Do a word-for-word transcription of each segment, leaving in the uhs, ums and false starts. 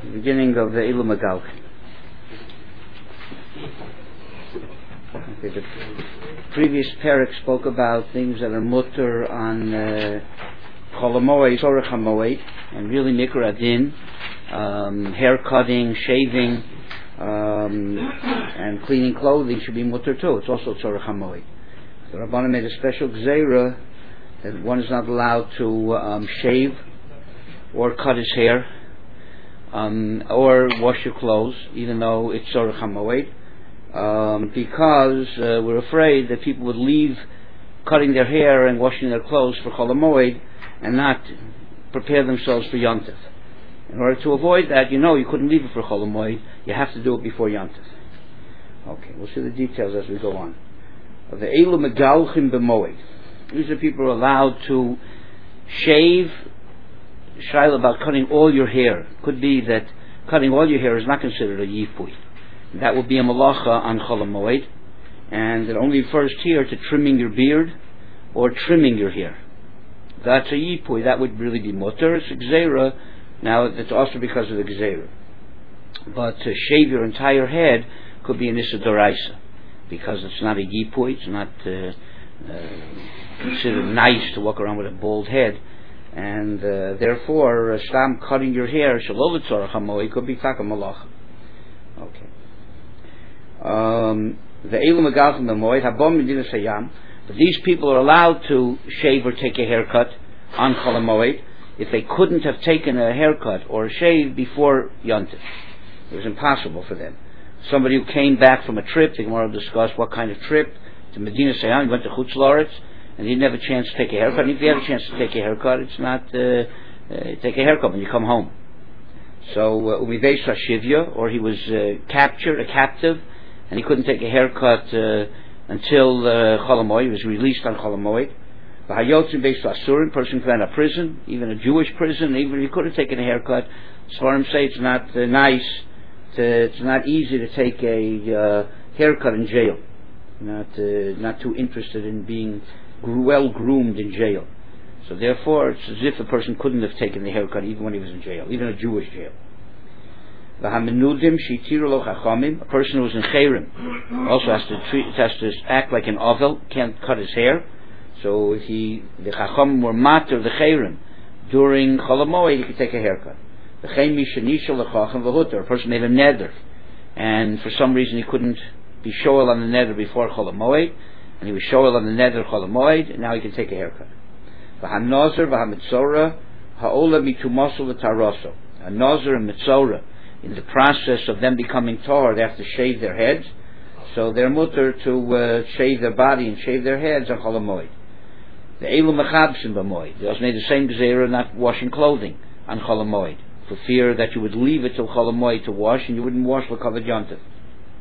The beginning of the Eilu Megalchin. Okay, the previous parak spoke about things that are mutter on Chol Hamoed, Tzorech HaMoed, and really Nikra Adin, um, hair cutting, shaving, um, and cleaning clothing should be mutter too. It's also Tzorech HaMoed. The Rabbanan made a special gzeira that one is not allowed to um, shave or cut his hair um, or wash your clothes, even though it's Tzorech HaMoed. Um, because uh, we're afraid that people would leave cutting their hair and washing their clothes for Chol Hamoed and not prepare themselves for Yom Tov. In order to avoid that, you know you couldn't leave it for Chol Hamoed. You have to do it before Yom Tov. Okay, we'll see the details as we go on. The Eilu Megalchin b'Moed. These are people who are allowed to shave. Shaila about cutting all your hair. Could be that cutting all your hair is not considered a yipui. That would be a malacha on Chol Hamoed, and it only refers here to trimming your beard or trimming your hair. That's a yipui. That would really be mutter. It's a gzeira. Now it's also because of the gzeira. But to shave your entire head could be an issa d'oraisa, because it's not a yipui. It's not uh, uh, considered nice to walk around with a bald head, and uh, therefore, uh, stam cutting your hair shalol tzorech hamoed could be taka malacha. Okay. Um, the Eilu Megalchin b'Moed habom medinas hayam, but these people are allowed to shave or take a haircut on Chol Hamoed if they couldn't have taken a haircut or a shave before Yom Tov. It was impossible for them. Somebody who came back from a trip, the Gemara will discuss what kind of trip, to Medinas Hayam, he went to Chutz La'aretz, and he didn't have a chance to take a haircut. And if you have a chance to take a haircut, it's not uh, uh, take a haircut when you come home. So Umiveis Hashivya, or he was uh, captured, a captive, and he couldn't take a haircut uh, until uh, Chol Hamoed. He was released on Chol Hamoed. V'hayotzim Beis Asurim, person who had a prison, even a Jewish prison, even if he could have taken a haircut. Svarim say it's not uh, nice, to, it's not easy to take a uh, haircut in jail. Not uh, not too interested in being well groomed in jail. So therefore, it's as if a person couldn't have taken the haircut even when he was in jail, even a Jewish jail. A person who was in Chayrim also has to treat, has to act like an ovel, can't cut his hair. So if he, the Chacham were matter the Chayrim during Chol Hamoed, he could take a haircut. A person made a neder, and for some reason he couldn't be shoel on the neder before Chol Hamoed, and he was shoel on the neder Chol Hamoed, and now he can take a haircut. A nazir and mitzora, in the process of them becoming tahor, they have to shave their heads, so they're mutter to uh, shave their body and shave their heads on Chol Hamoed. The Eilu Mechabsin b'Moed, they also made the same gzeira, not washing clothing on Chol Hamoed, for fear that you would leave it till Chol Hamoed to wash, and you wouldn't wash l'kavod Yom Tov.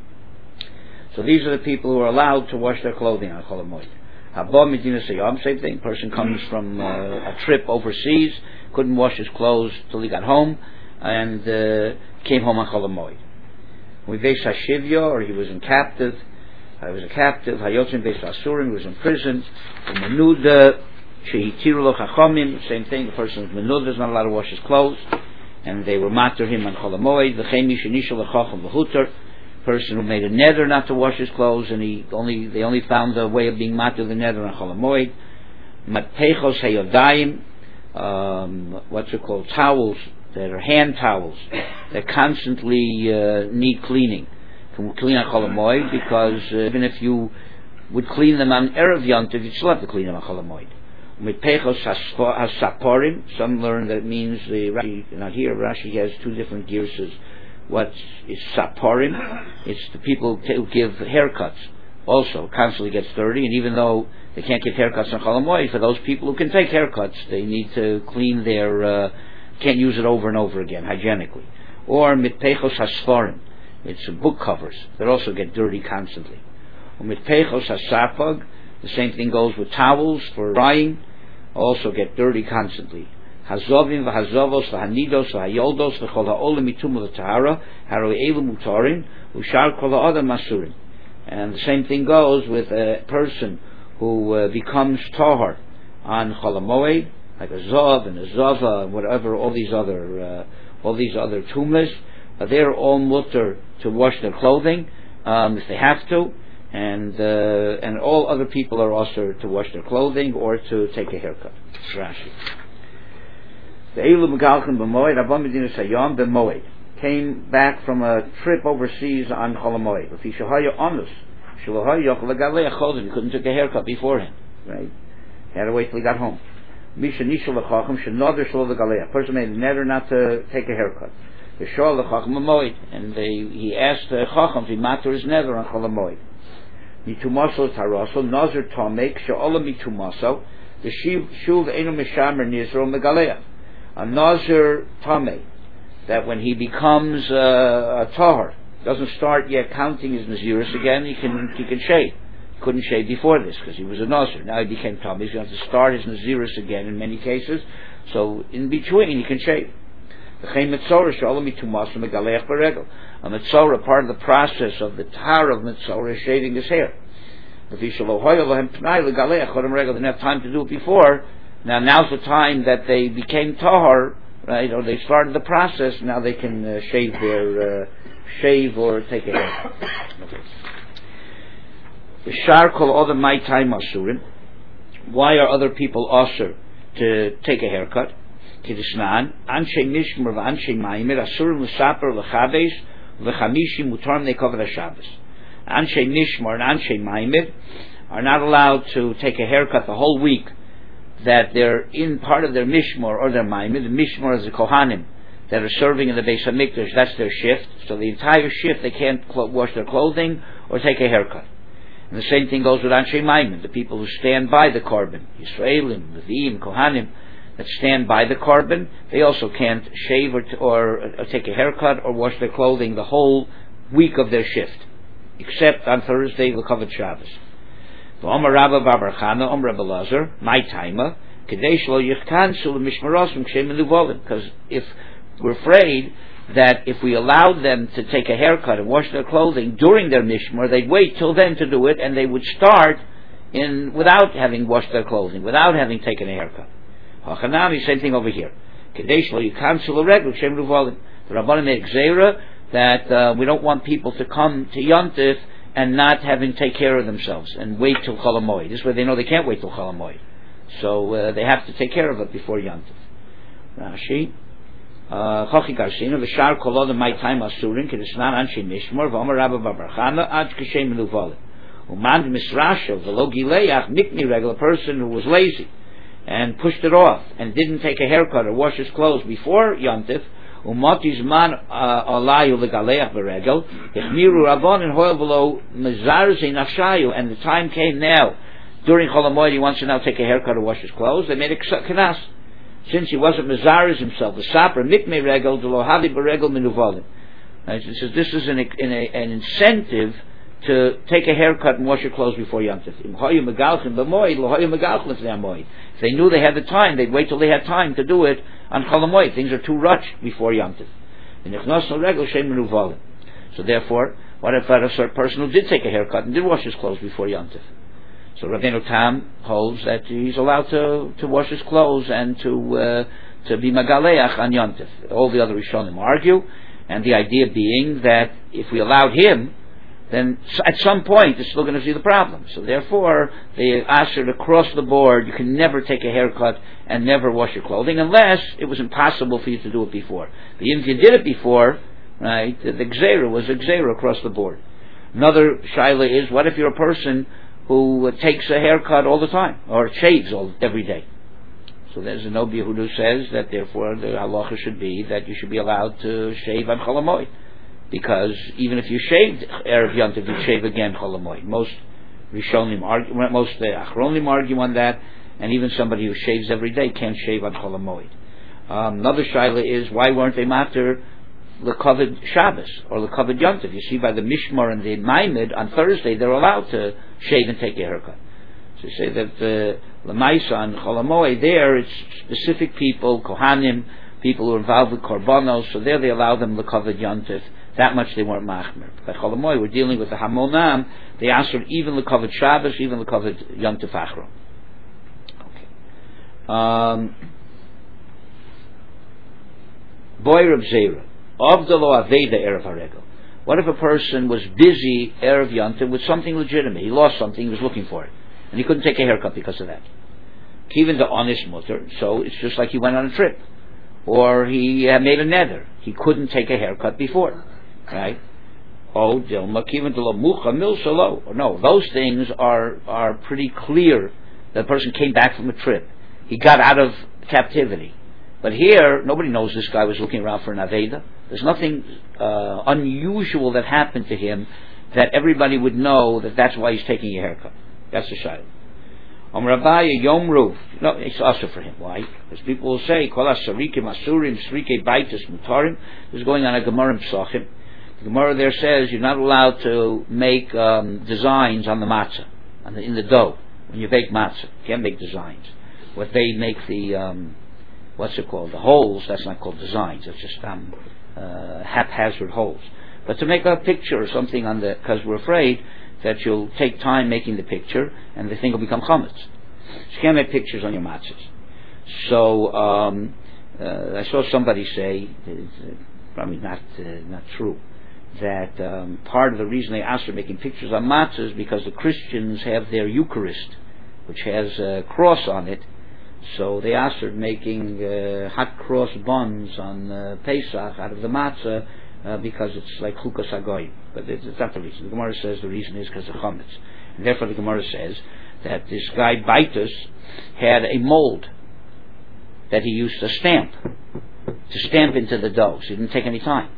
So these are the people who are allowed to wash their clothing on Chol Hamoed. Haba Medinas Hayam, same thing. Person comes from uh, a trip overseas, couldn't wash his clothes till he got home, and uh, came home on Chol Hamoed. Umiveis Hashivya, or he was in captive. I was a captive. Hayotzim Beis Asurim, he was in prison. Menuda Shehitiru Lo Chachamim, same thing. The person was menuda, is not allowed to wash his clothes, and they were matter him on Chol Hamoed. V'chein mi shenishal lechacham v'huter, person who made a neder not to wash his clothes, and he only they only found a way of being matter the neder on Chol Hamoed. Matpechos hayodayim, um, what's it called? Towels that are hand towels that constantly uh, need cleaning. Can we clean on Chol Hamoed? Because uh, even if you would clean them on Erev Yom Tov, you'd still have to clean them on Chol Hamoed. Mitpechos hasaporim. Some learn that it means the Rashi, not here. Rashi has two different girsas. What is saporim? It's the people who give haircuts. Also, constantly gets dirty, and even though they can't give haircuts on Chol Hamoed, for those people who can take haircuts, they need to clean their. Uh, can't use it over and over again hygienically. Or mitpechos hasfarim. It's book covers that also get dirty constantly. Or mitpechos hasapag. The same thing goes with towels for drying. Also get dirty constantly. Hazovim v'hazovos v'hanidos v'hayoldos v'chol ha'olam mitum l'tahara haroi elu mutarin u'shar kol ha'adam masurin. And the same thing goes with a person who uh, becomes tahar on Chol Hamoed, like a zav and a zava and whatever, all these other, uh, all these other tumas, uh, they're all mutter to wash their clothing um, if they have to, and uh, and all other people are also to wash their clothing or to take a haircut. Rashi. The Eilu Megalchem b'moed, Abba Medina Sayam b'moed, came back from a trip overseas on Chol Hamoed. If he shahaya onus, shlohaya yochel legalei chodim, he couldn't take a haircut beforehand, right? He had to wait till he got home. Misha nishal lechacham shenother shlo legalei. A person made a neder not to take a haircut. V'shol lechacham b'moed, and they he asked the chacham if he matter his neder on Chol Hamoed. Mitumaso taraso nazir tamek she'olam mitumaso the shuv enu mishamer nizro megalei. A nazir tameh, that when he becomes uh, a tahor, doesn't start yet counting his naziris again, he can he can shave. He couldn't shave before this because he was a nazir. Now he became tameh. He's going to have to start his naziris again in many cases. So in between he can shave. A mitzorah, part of the process of the tar of mitzorah, is shaving his hair. If he didn't have time to do it before, now now's the time that they became tahor, right, or they started the process. Now they can uh, shave their uh, shave or take a haircut. The shar kol other my time asurin. Why are other people asur to take a haircut? Kidisnan anshe mishmar v'anshe maimer asurim l'saper l'chaves v'chamishim mutar nekovad haShabbos. Anshe mishmar and anshe maimer are not allowed to take a haircut the whole week that they're in part of their mishmar or their maimer. The mishmar is the kohanim that are serving in the Beis Hamikdash. That's their shift. So the entire shift they can't cl- wash their clothing or take a haircut. And the same thing goes with Anshe Maimin, the people who stand by the korban, Yisraelim, Levim, Kohanim, that stand by the korban. They also can't shave or, t- or, or take a haircut or wash their clothing the whole week of their shift, except on Thursday, L'Kavod Shabbos. V'Omer Rabba Bar Chana, Omer Rabba Lazar, my timer, Kadesh lo yichkansu l'mishmarosim k'shem menuvolim. Because if we're afraid that if we allowed them to take a haircut and wash their clothing during their mishmar, they'd wait till then to do it, and they would start in without having washed their clothing, without having taken a haircut. Hachanami, same thing over here. Kadesh lo yichkansu l'regel k'shem menuvolim. The Rabbanim made gzeira that uh, we don't want people to come to Yontif and not having take care of themselves and wait till Chol Hamoed. This way they know they can't wait till Chol Hamoed. So uh, they have to take care of it before Yontif. Rashi. Chochi Garsina, V'shar kol odom my time asurin, Kedesnan anshe mishmor, V'omer Rabba Bar Chana, Ad k'shem menuvolim. Umand misrasha, V'lo gileach, nikni regel, a person who was lazy and pushed it off and didn't take a haircut or wash his clothes before Yontif, Umati zman alayu legaleach beregel, Ichmiru Rabban and hoil below mezarze nafshayu, and the time came now, during Chol Hamoed, he wants to now take a haircut or wash his clothes, they made a knas. Since he wasn't Mazaris himself, the Sapra Mikme Regel, the Lohadi Beregel Minuvalim. He says this is an, an, an incentive to take a haircut and wash your clothes before Yontif. If they knew they had the time, they'd wait till they had time to do it on Chol Hamoed. Things are too rushed before Yontif. So therefore, what if a certain person who did take a haircut and did wash his clothes before Yontif? So Rabbeinu Tam holds that he's allowed to, to wash his clothes and to uh, to be magaleach on Yontif. All the other Rishonim argue, and the idea being that if we allowed him, then at some point it's still going to see the problem. So therefore, they ask her across the board, you can never take a haircut and never wash your clothing unless it was impossible for you to do it before. But even if you did it before, right, the, the gzeira was a gzeira across the board. Another shaila is, what if you're a person who uh, takes a haircut all the time, or shaves all, every day? So there's a Nobi who says that therefore the halacha should be that you should be allowed to shave on Chol Hamoed, because even if you shaved Erev Yontif, you shave again Chol Hamoed. Most Rishonim argue, most uh, Achronim argue on that, and even somebody who shaves every day can't shave on Chol Hamoed. Um, another shaila is, why weren't they matter L'Kavod Shabbos or L'Kavod Yontif? You see, by the Mishmar and the Maimed on Thursday, they're allowed to shave and take a haircut. So you say that L'Maisa on Chol Hamoed, there it's specific people, Kohanim, people who are involved with Korbanos, so there they allow them L'Kavod Yontif. That much they weren't machmer. By Chol Hamoed, we're dealing with the Hamonam, they asked for even L'Kavod Shabbos, even L'Kavod Yontif Achron. Okay. Um, Boy Reb Zera, of the lo aveda erev haregel. What if a person was busy erev yontiv with something legitimate? He lost something, he was looking for it, and he couldn't take a haircut because of that. Even the honest mutter, so it's just like he went on a trip, or he uh, made a nether. He couldn't take a haircut before, right? Oh, dilma kiven de lo mucha mil solo. No, those things are are pretty clear. The person came back from a trip. He got out of captivity. But here, nobody knows this guy was looking around for an aveda. There's nothing uh, unusual that happened to him that everybody would know that that's why he's taking a haircut. That's the shayla. Om Rabaya Yom Ruv. No, it's also for him. Why? Because people will say, Kol Asarikim Asurim Srike Baitis Mutarim. This is going on a Gemara in Psachim. The Gemara there says you're not allowed to make um, designs on the matzah, on the, in the dough. When you bake matzah, you can't make designs. What they make the um, what's it called? The holes, that's not called designs, it's just um, uh, haphazard holes. But to make a picture or something on the, because we're afraid that you'll take time making the picture and the thing will become chametz. So you can't make pictures on your matzahs. So um, uh, I saw somebody say, it's probably not uh, not true, that um, part of the reason they asked for making pictures on matzahs is because the Christians have their Eucharist, which has a cross on it. So they asked for making uh, hot cross buns on uh, Pesach out of the matzah uh, because it's like chukas hagoyim. But it's, it's not the reason. The Gemara says the reason is because of chametz. And therefore the Gemara says that this guy Baitus had a mold that he used to stamp, to stamp into the dough. So he didn't take any time.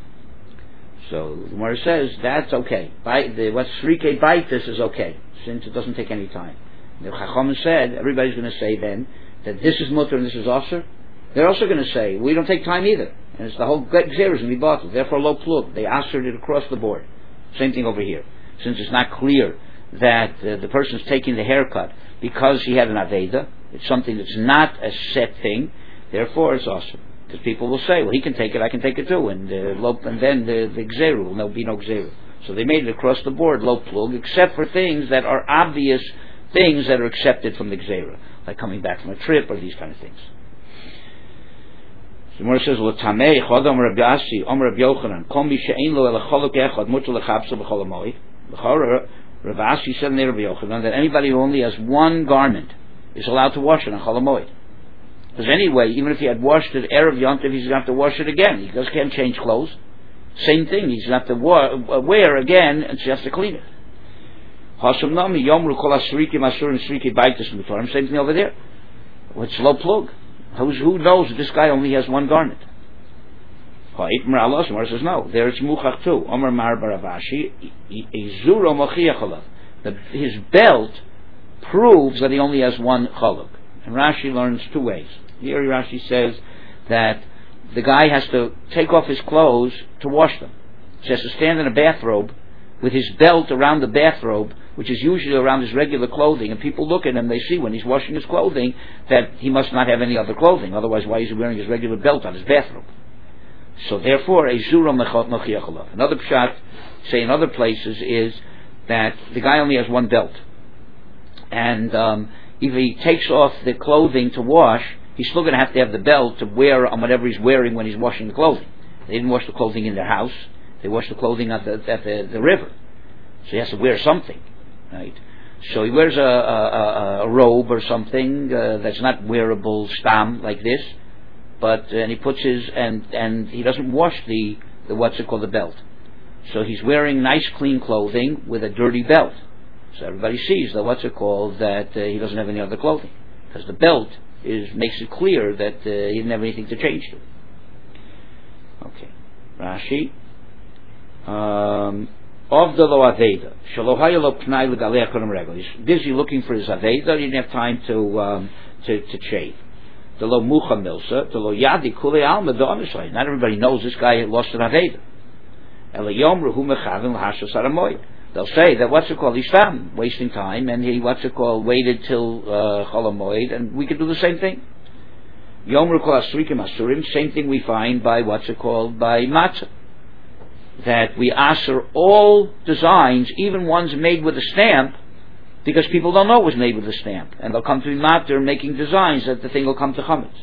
So the Gemara says that's okay. By the, what's Srike Baitus is okay, since it doesn't take any time. The Chacham said, everybody's going to say then, that this is mutter and this is aser. They're also going to say we don't take time either, and it's the whole gzera is going to be bottled. Therefore, low plug. They asered it across the board. Same thing over here. Since it's not clear that uh, the person's taking the haircut because he had an aveda, it's something that's not a set thing. Therefore, it's aser. Because people will say, well, he can take it, I can take it too, and uh, low, and then the, the gzera will be no gzera. So they made it across the board, low plug, except for things that are obvious things that are accepted from the gzera, like coming back from a trip or these kind of things. So the Gemara says, "L'tamei chodam Rabbi Asi, Om Rabbi Yochanan, kol mi she'ein lo el cholok echad mutar lechabso b'chol hamoed." Rabbi Asi said in Rabbi Yochanan that anybody who only has one garment is allowed to wash it on chol hamoed. Because anyway, even if he had washed it erev yontiv, he's going to have to wash it again. He just can't change clothes. Same thing, he's going to have to wa- wear again, and he has to clean it. Same thing over there. What's low plug? Who's, who knows that this guy only has one garment? Says no. There it's muchach too. Omar Mar Baravashi, his belt proves that he only has one chaluk. And Rashi learns two ways. Here Rashi says that the guy has to take off his clothes to wash them. He has to stand in a bathrobe with his belt around the bathrobe, which is usually around his regular clothing, and people look at him, they see when he's washing his clothing that he must not have any other clothing, otherwise why is he wearing his regular belt on his bathrobe? So therefore, a zura mechiach. Another pshat, say in other places, is that the guy only has one belt, and um, if he takes off the clothing to wash, he's still going to have to have the belt to wear on whatever he's wearing when he's washing the clothing. They didn't wash the clothing in their house, they washed the clothing at the, at the, the river, so he has to wear something. Right, so he wears a, a, a robe or something uh, that's not wearable stam like this, but uh, and he puts his and and he doesn't wash the, the what's it called the belt. So he's wearing nice clean clothing with a dirty belt. So everybody sees that what's it called that uh, he doesn't have any other clothing because the belt is makes it clear that uh, he didn't have anything to change to. Okay, Rashi. Um, Of the lo aveda, shalohaya lo pnai l'galei kodem regel. He's busy looking for his aveda. He didn't have time to um, to to shave. The lo mucha milsa, the lo yadi kulei alma the onishay. Not everybody knows this guy lost an aveda. El yom ruhu mechavim l'hashos haramoy. They'll say that what's it called? He's found wasting time, and he what's it called waited till uh, chol hamoed, and we could do the same thing. Yom ruhu kol asrikim asurim. Same thing we find by what's it called by matzah. That we aser all designs, even ones made with a stamp, because people don't know it was made with a stamp, and they'll come to be matter making designs that the thing will come to chametz.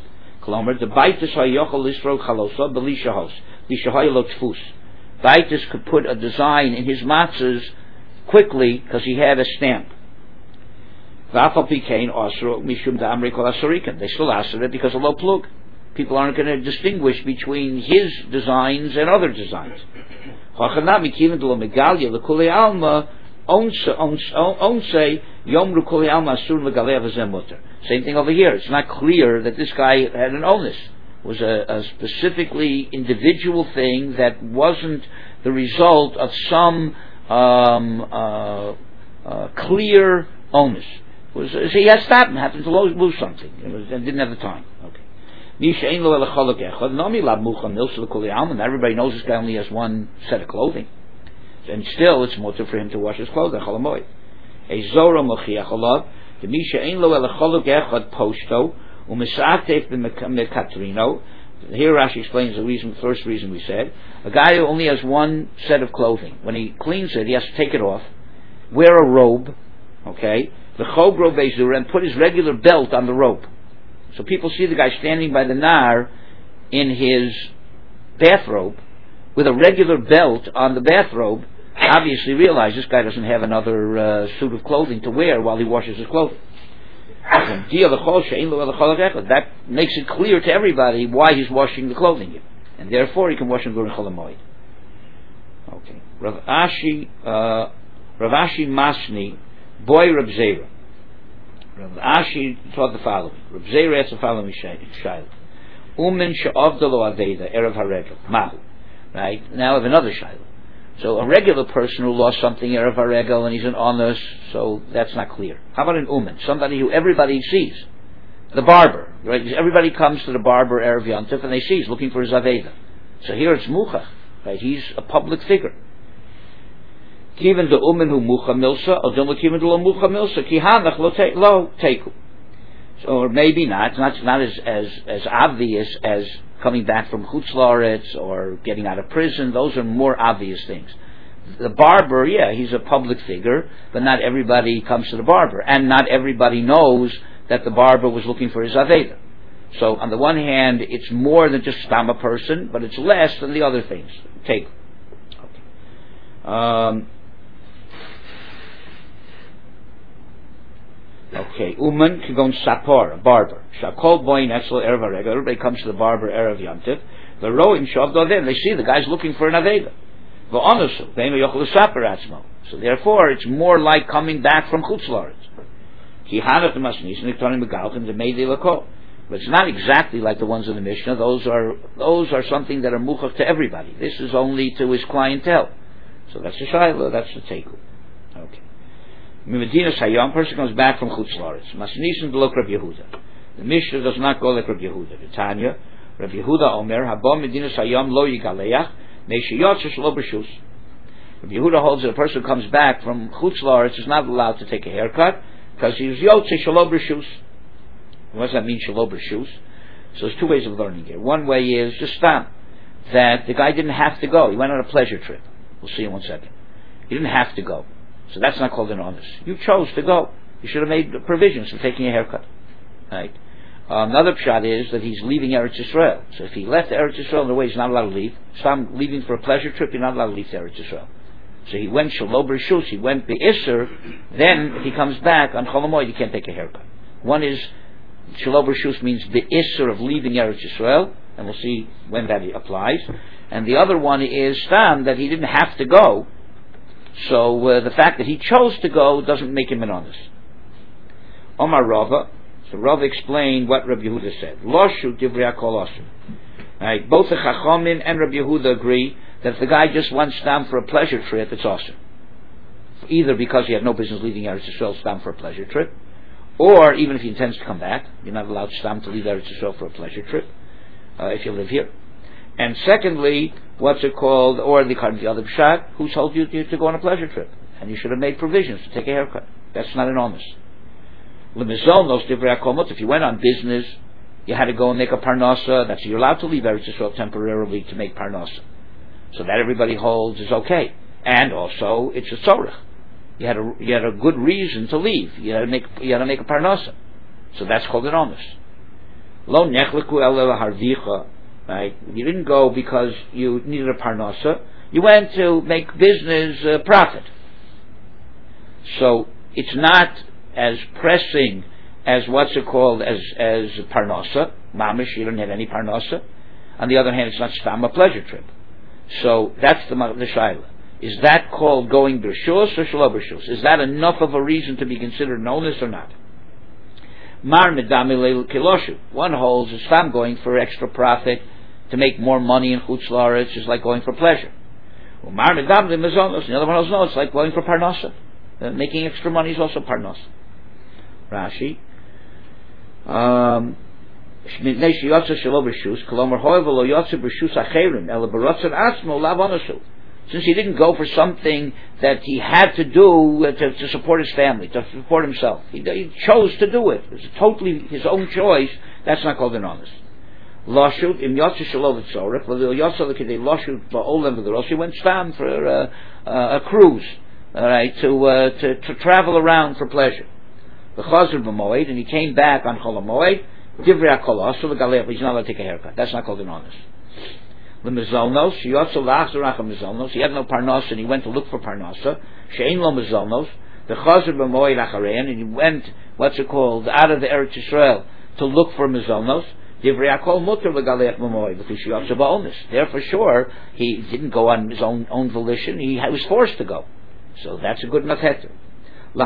Klomer, the baitis hayochel lisro chalosa belishahos, lishahaylo tfus. Baitis could put a design in his matzahs quickly because he had a stamp. V'afal pikein asro mishum da'amri kol asarikan. They still asked it because of lo plug. People aren't going to distinguish between his designs and other designs. Chachanami kiven de lo megalia lekulei alma onse onse yomru kulei alma asur legalei v'zeh muter. Same thing over here. It's not clear that this guy had an onus. It was a, a specifically individual thing that wasn't the result of some um, uh, uh, clear onus. It was, so he had stopped and happened to lose something and didn't have the time. Okay. Everybody knows this guy only has one set of clothing, and still it's mutter for him to wash his clothing. A zora mochiach alav. The misha ein lo elacholog echad posto umisatef b'mekatrino. Here Rashi explains the reason, the first reason we said. A guy who only has one set of clothing, when he cleans it, he has to take it off, wear a robe, okay, the chogro bezura, and put his regular belt on the robe. So people see the guy standing by the nar in his bathrobe with a regular belt on the bathrobe. Obviously realize this guy doesn't have another uh, suit of clothing to wear while he washes his clothing. That makes it clear to everybody why he's washing the clothing, and therefore he can wash him during Chol Hamoed. Okay. Rav Ashi, uh, Rav Ashi Masni, boy Rav Zera. Rav Ashi taught the following. Rav Zera asked the following shayla. Umen she'avdalo aveda erev haregel mahu. Right now, I have another shayla. So a regular person who lost something erev haregel and he's an honest, so that's not clear. How about an umen, somebody who everybody sees, the barber, right? Everybody comes to the barber erev yontif and they see he's looking for his aveda. So here it's muchach, right? He's a public figure. Kiven de umen hu mucha milsa, or don't kiven de lo mucha milsa, ki hanach lo teku. So, or maybe not. It's not, it's not as, as, as obvious as coming back from Chutz La'aretz or getting out of prison. Those are more obvious things. The barber, yeah, he's a public figure, but not everybody comes to the barber. And not everybody knows that the barber was looking for his Aveda. So, on the one hand, it's more than just stam a person, but it's less than the other things. Take. Okay. Um, Okay, Uman can go and sapor, a barber. Shakol boy nexel erev haregel. Everybody comes to the barber erev yontif. The roim shavdo then they see the guy's looking for an aveda. V'onosu beinu yochel saper atzmo. So therefore, it's more like coming back from Chutz La'aretz. Ki hanach the masnis niktonim begalchem the meidei lakol. But it's not exactly like the ones in the Mishnah. Those are those are something that are muchach to everybody. This is only to his clientele. So that's the shayla. That's the teku. Okay. Medina Sayam, person comes back from Chutz La'aretz. Masnisim to look Rabbi Yehuda. The Mishnah does not go like Rabbi Yehuda. The Tanya, Rabbi Yehuda Omer, Habam Medina Sayam lo yigaleach, meishiyotz shelo b'shus. Rabbi Yehuda holds that a person who comes back from Chutz La'aretz is not allowed to take a haircut because he's yotze shelo b'shus. What does that mean, shelo b'shus? So there's two ways of learning here. One way is just stop, that the guy didn't have to go. He went on a pleasure trip. We'll see in one second. He didn't have to go. So that's not called an honest. You chose to go. You should have made provisions for taking a haircut. Right? Um, another pshat is that he's leaving Eretz Yisrael. So if he left Eretz Yisrael in the way he's not allowed to leave, so I'm leaving for a pleasure trip, you're not allowed to leave to Eretz Yisrael. So he went Shelo B'Rishus, he went Be'isser, then if he comes back on Chol Hamoed, you can't take a haircut. One is, Shelo B'Rishus means Be'isser of leaving Eretz Yisrael, and we'll see when that applies. And the other one is Stam, that he didn't have to go. So uh, the fact that he chose to go doesn't make him an honest. Omar Rava, so Rava explained what Rabbi Yehuda said. Loshu divrei kol asu. Right, both the Chachamim and Rabbi Yehuda agree that if the guy just wants stam for a pleasure trip, it's awesome. Either because he had no business leaving Eretz Yisrael, stam for a pleasure trip, or even if he intends to come back, you're not allowed stam to leave Eretz Yisrael for a pleasure trip uh, if you live here. And secondly, what's it called, or the the other pshat, who told you to, to go on a pleasure trip? And you should have made provisions to take a haircut. That's not an honest. If you went on business, you had to go and make a parnasa, that's you're allowed to leave Eretz Yisrael temporarily to make parnasa. So that everybody holds is okay. And also, it's a tzorech. You had a, you had a good reason to leave. You had to make, you had to make a parnasa. So that's called an honest. Lo nechleku ele harvicha. Right? You didn't go because you needed a parnasa. You went to make business uh, profit. So it's not as pressing as what's it called as as parnasa. Mamish, you don't have any parnasa. On the other hand, it's not stam a pleasure trip. So that's the the shaila. Is that called going b'rshus or shelo b'rshus? Is that enough of a reason to be considered an onus or not? Mar medami leil kiloshu. One holds is stam going for extra profit to make more money in chutz la'aretz is like going for pleasure. Mar medami leil mizonos. The other one holds no, it's like going for parnasa. Uh, making extra money is also parnasa. Rashi. Um, since he didn't go for something that he had to do to, to support his family, to support himself, he, he chose to do it. It's totally his own choice. That's not called an honest. Lashut im yotze shalom tzorech, v'il yotze l'kedei lashut ba'olem v'deros. He went stam for uh, uh, a cruise, all right, to, uh, to to travel around for pleasure. The Chazar b'moed, and he came back on Chol HaMoed. Divrei HaKolah, so the Galech, he's not allowed to take a haircut. That's not called an honest. The Mizalnos, he also la'achzorach Mizalnos. He had no parnasa, and he went to look for parnasa. She'ein lo Mizalnos. The Chazar b'moed acharein, and he went, what's it called, out of the Eretz Yisrael to look for Mizalnos. Divrei HaKol muter l'galech b'moed, because he yotze ba'onis. There for sure, he didn't go on his own own volition. He was forced to go. So that's a good enough heter. He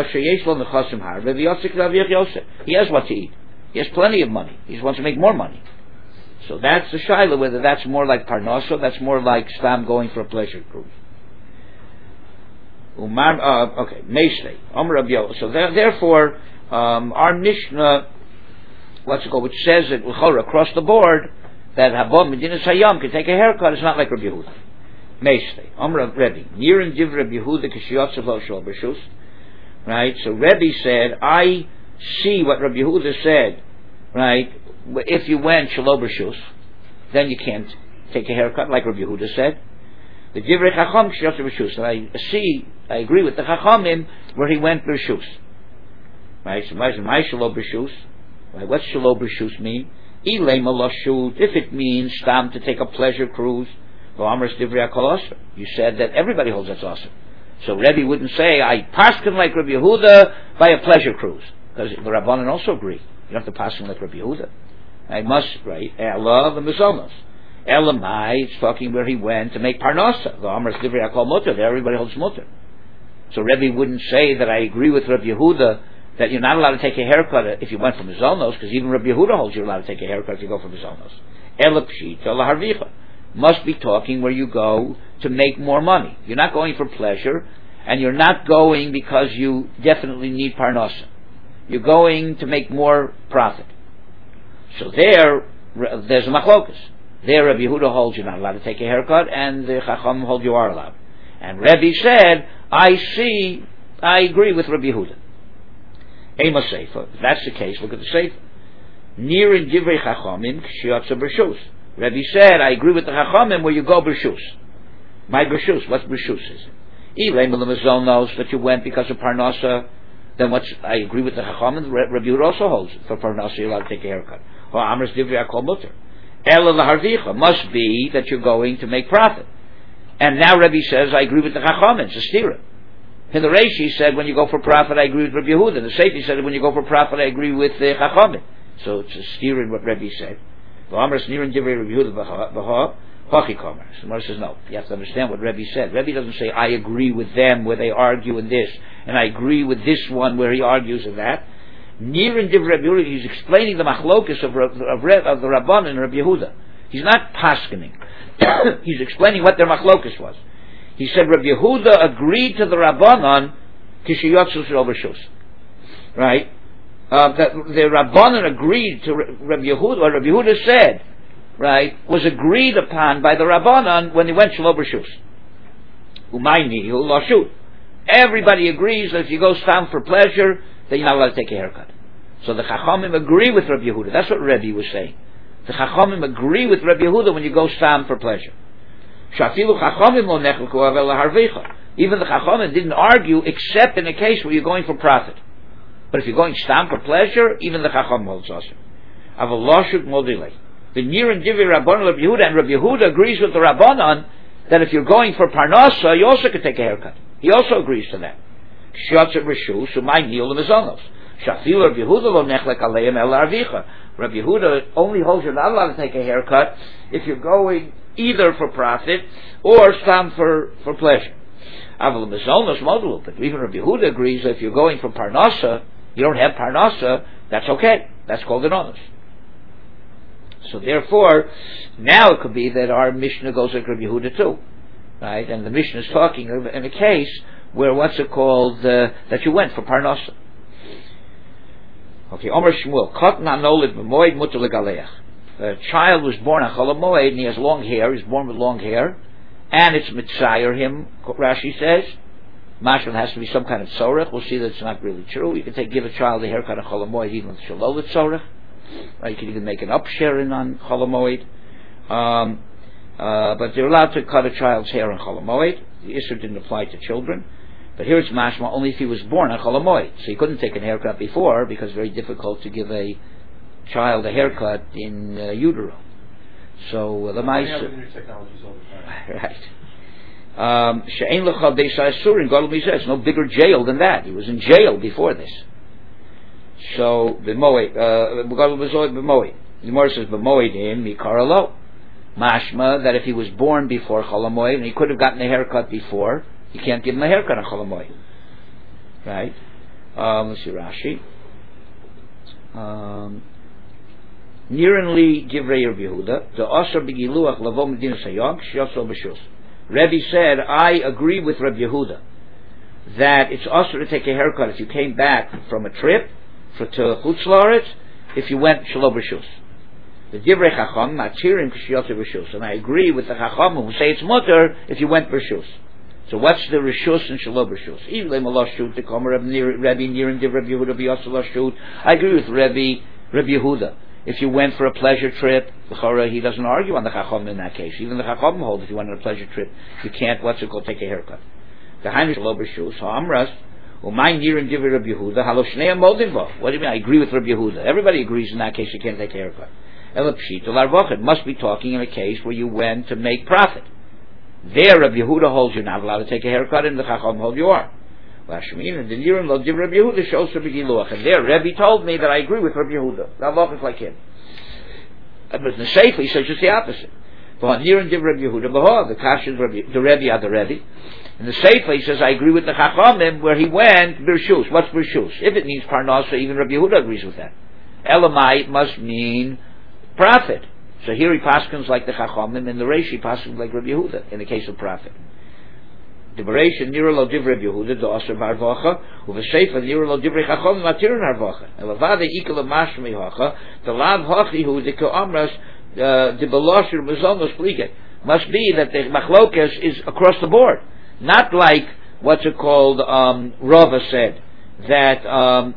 has what to eat. He has plenty of money. He just wants to make more money. So that's the shaila, whether that's more like parnasa, that's more like stam going for a pleasure cruise. Umar, uh, okay, Meishlei, Omer Rabbi Yochanan. So there, therefore, um, our Mishnah, what's it called, which says that across the board that Habon Medinas Hayam can take a haircut, is not like Rabbi Yehuda. Meishlei, Omer Rebbe, Nirin Div Rabbi Yehuda Kishiyotzav Lo Shol B'Shus. Right, so Rebbe said, I see what Rabbi Yehuda said, right, if you went Shelo B'Shus, then you can't take a haircut, like Rabbi Yehuda said. The Divrei Chacham Kishiyotzav B'Shus, and I see, I agree with the Chachamim, where he went B'Shus. Right, so my Shelo B'Shus, right, what's Shelo B'Shus mean? Ilei Malashut, if it means stam to take a pleasure cruise, V'amras Divrei HaKol Asr. You said that everybody holds that's awesome. So Rebbe wouldn't say, I paskin like Rabbi Yehuda by a pleasure cruise. Because the Rabbanan also agree. You don't have to paskin like Rabbi Yehuda. I must, right, Ela the Mizonos. Elamai, it's talking where he went to make Parnasa. The Amras Divrei HaKol Mutter, there everybody holds Mutter. So Rebbe wouldn't say that I agree with Rabbi Yehuda that you're not allowed to take a haircut if you went for Mizonos, because even Rabbi Yehuda holds you're allowed to take a haircut if you go for Mizonos. Ela Pshita Ela Harvicha. Must be talking where you go to make more money. You're not going for pleasure, and you're not going because you definitely need parnasa. You're going to make more profit. So there, there's a machlokas. There, Rabbi Yehuda holds you're not allowed to take a haircut, and the Chacham holds you are allowed. And Rebbe said, I see, I agree with Rabbi Yehuda. Ema Seifa. If that's the case, look at the Seifa. Near in Divrei Chachamim, K'shiyotza B'Rshus. Rebbe said, I agree with the Chachamim where you go B'Rshus. My B'Rshus, what's B'Rshus is it? Ilay Melamazol knows that you went because of Parnasa, then what's, I agree with the Chachamim, Rebbe Yehuda also holds it. For Parnasa you're allowed to take a haircut. Or Amras Divrei HaKol Muter. Ela L'Harvicha, must be that you're going to make profit. And now Rebbe says, I agree with the Chachamim, it's a stira. In the Reish he said, when you go for profit, I agree with Rebbe Yehuda. The Sefer said, when you go for profit, I agree with the Chachamim. So it's a stira in what Rebbe said. The Amras Nirin Divrei Rebbe Yehuda B'ha, Hachi Komer. So Mara says, no, you have to understand what Rebbe said. Rebbe doesn't say, I agree with them where they argue in this, and I agree with this one where he argues in that. Nirin Divrei Rebbe Yehuda, he's explaining the machlokus of, of, of the Rabban and Rebbe Yehuda. He's not paskening. He's explaining what their machlokus was. He said Rabbi Yehuda agreed to the Rabbanan Kishiyotzu Shel B'Rshus. Right? Uh, that the Rabbanan agreed to Rabbi Yehuda, what Rabbi Yehuda said, right, was agreed upon by the Rabbanan when they went Shel B'Rshus. Umayni, Lashut. Everybody agrees that if you go stam for pleasure, then you're not allowed to take a haircut. So the Chachamim agree with Rabbi Yehuda. That's what Rebbe was saying. The Chachamim agree with Rabbi Yehuda when you go stam for pleasure. Even the Chachamim didn't argue except in a case where you're going for profit. But if you're going stam for pleasure, even the Chachamim holds us. Avalashuk modile. The Nir and Divi Rabbanon Rabbi Yehuda, and Rabbi Yehuda agrees with the Rabbanon that if you're going for Parnasa, you also could take a haircut. He also agrees to that. Kshiatzer Rishus, Umay Nil Mizonos. Shafil Rabbi Yehuda lo nechlek aleim el arvicha. Rabbi Yehuda only holds you're not allowed to take a haircut if you're going either for profit or some for, for pleasure. Aval Mizonos modulu. But even Rabbi Yehuda agrees that if you're going for Parnasa, you don't have Parnasa, that's okay. That's called an onus. So therefore, now it could be that our Mishnah goes like Rabbi Yehuda too, right? And the Mishnah is talking in a case where what's it called uh, that you went for Parnasa. Okay, Omer Shmuel, Katan Anolid B'Moed Mutar L'Galeach. A child was born on Chol HaMoed and he has long hair. He's born with long hair, and it's mitzayer him. Rashi says, Mashal has to be some kind of tzorech. We'll see that it's not really true. You can take give a child a haircut on Chol HaMoed even with shalol tzorech. Right, you can even make an upsharing on Chol HaMoed. Um, uh, but they're allowed to cut a child's hair on Chol HaMoed. The Isser didn't apply to children. But here it's mashma only if he was born on Chol HaMoed. So he couldn't take a haircut before because it's very difficult to give a child a haircut in uh, utero. So uh, the mice. Right. Um, She'ein lecha beis ha'asurin gadol mizeh. No bigger jail than that. He was in jail before this. So b'moed, gadol b'zoed b'moed. The Gemara says b'moed him mikara lo. Mashma that if he was born before Chol HaMoed and he could have gotten a haircut before, you can't give him a haircut on Chol HaMoed. Right? Um, let's see Rashi. Um, Niran li divrei Rabbi Yehuda, the Asher b'giluach lavo medina sayog shiatzo b'shus. Rebbe said, I agree with Rabbi Yehuda that it's Asher to take a haircut if you came back from a trip for to Chutz La'aretz, if you went shelo b'shus. The divrei Chacham matirim k'shiatzo b'shus, and I agree with the Chacham who say it's mutter if you went b'shus. So what's the rishus and shelo b'shus? Ilay malashut to come Rabbi Niran div Rabbi Yehuda b'yasel lashut. I agree with Rabbi Rabbi Yehuda. If you went for a pleasure trip, the he doesn't argue on the Chacham in that case. Even the Chacham holds if you went on a pleasure trip, you can't, what's it called, take a haircut. The Hainish shelo b'shus, ha'amras, u'may Niran div Rabbi Yehuda, halo shnei amodin bo. What do you mean? I agree with Rabbi Yehuda. Everybody agrees in that case you can't take a haircut. Ela pshita l'arvochet must be talking in a case where you went to make profit. There, Rabbi Yehuda holds you're not allowed to take a haircut, and the Chacham holds you are. And the Niran lo div Rabbi Yehuda shows Rabbi Giluach. And there, Rabbi told me that I agree with Rabbi Yehuda. Lavach is like him. But in the Sefer, he says just the opposite. But Niran div Rabbi Yehuda, behold, the Kash is Rabbi, the Rebbe are the Rebbe. In the Sefer, he says, I agree with the Chachamim where he went, Birshus. What's Birshus? If it means Parnasa, even Rabbi Yehuda agrees with that. Elamite must mean profit. So here he paskins like the Chachamim, and the Reish he paskins like Rabbi Yehuda in the case of profit. The Bereish Nira lo divrei Rabbi Yehuda do aser barvacha, u'v'seifa Nira lo divrei Chachamim matirin harvacha. Elavade ikal mashmi hacha, the lav hachi hu de ko'amras the belosher mazonos plige. Must be that the machlokas is across the board, not like what's it called. Um, Rava said that um,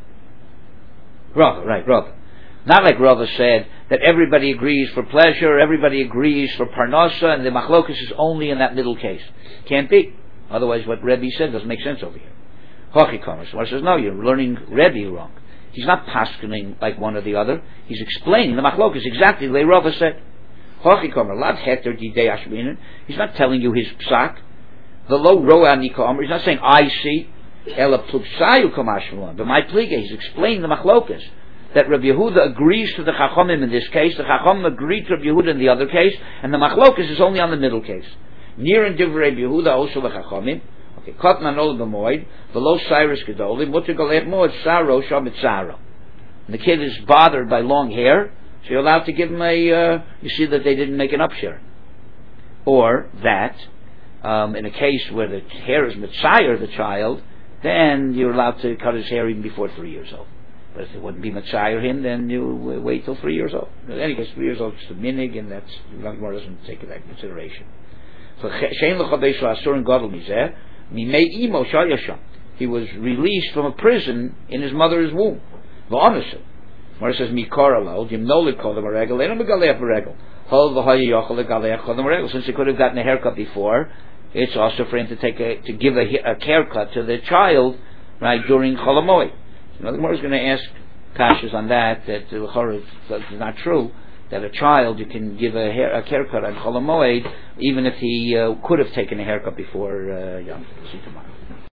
Rava, right? Rava. Not like Rava said that everybody agrees for pleasure, everybody agrees for parnasa, and the machlokas is only in that middle case. Can't be. Otherwise, what Rebbe said doesn't make sense over here. Hochikomer. So says, no, you're learning Rebbe wrong. He's not paskening like one or the other. He's explaining the machlokas exactly the way Rava said. Hochikomer. Lad heter didei ashminin. He's not telling you his psak. The low roa nikomer. He's not saying I see. Ela plupsayu kamashmulan. But my pliga. He's explaining the machlokas. That Rabbi Yehuda agrees to the Chachamim in this case, the Chachamim agreed to Rabbi Yehuda in the other case, and the Machlokas is only on the middle case. Near and divrei Rabbi Yehuda also the Chachamim. Okay, Katan Anol b'moed, below Cyrus Gedoli, Mutter Galech Moed Saro Shabbat Saro. And the kid is bothered by long hair, so you're allowed to give him a. Uh, you see that they didn't make an upshare, or that um, in a case where the hair is mitzayer the child, then you're allowed to cut his hair even before three years old. But if it wouldn't be Matzayir him, then you wait till three years old. In any case, three years old is the minig, and that's the Gemara doesn't take that into consideration. So Shein l'chabeishu asur gadol mizeh mimei imo shal yasham. He was released from a prison in his mother's womb. V'onasu. Gemara says mikara lo dimnolik kodem aregel eno megaleach v'regel hol v'hayi yochel legaleach kodem aregel. Since he could have gotten a haircut before, it's also for him to take a to give a, a haircut to the child right during Chol HaMoed. Now the Gemara is going to ask kashas on that, that uh, is not true, that a child, you can give a, hair, a haircut on Chol HaMoed, even if he uh, could have taken a haircut before uh, Yom. See tomorrow.